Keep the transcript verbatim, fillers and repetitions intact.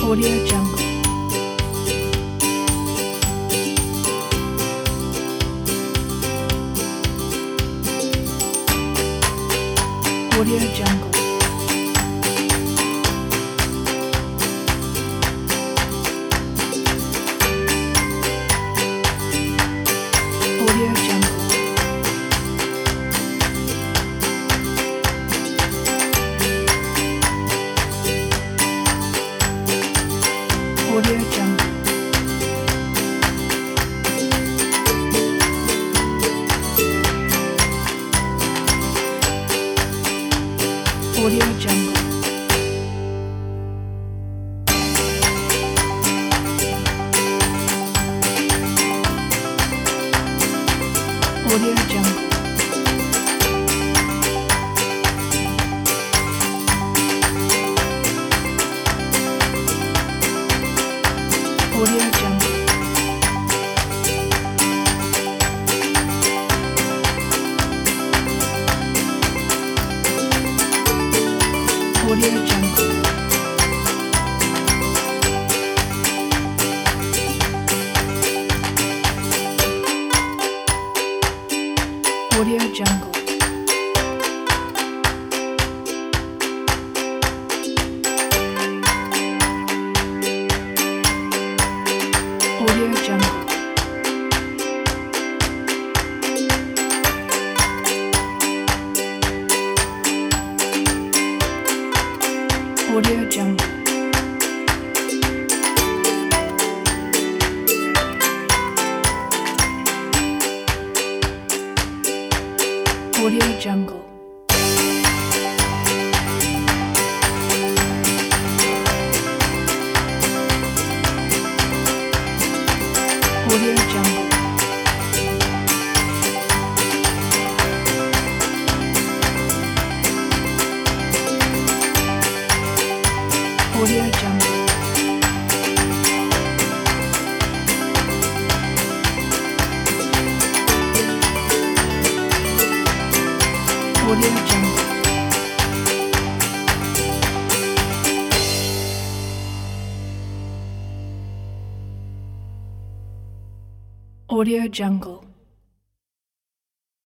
Audio Jungle. Audio Jungle. Audio Jungle. Audio Jungle. Audio Jungle. Audio Jungle. Audio Jungle. Audio Jungle. Audio Jungle. Audio Jungle. Audio Jungle. Audio Jungle. Audio Jungle. Audio Jungle. Audio Jungle. Audio Jungle.